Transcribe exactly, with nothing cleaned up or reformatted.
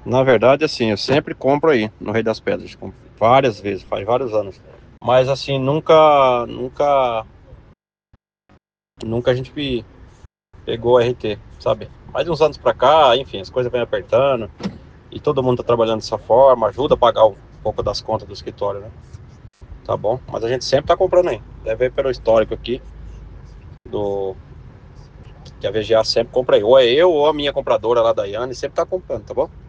Na verdade, assim, eu sempre compro aí no Rei das Pedras, compro várias vezes, faz vários anos. Mas assim, nunca, nunca, nunca a gente pe- pegou R T, sabe? Mais de uns anos pra cá, enfim, as coisas vêm apertando e todo mundo tá trabalhando dessa forma, ajuda a pagar um pouco das contas do escritório, né? Tá bom? Mas a gente sempre tá comprando aí. Deve ver pelo histórico aqui do que a V G A sempre compra aí. Ou é eu ou a minha compradora lá da Yane, sempre tá comprando, tá bom?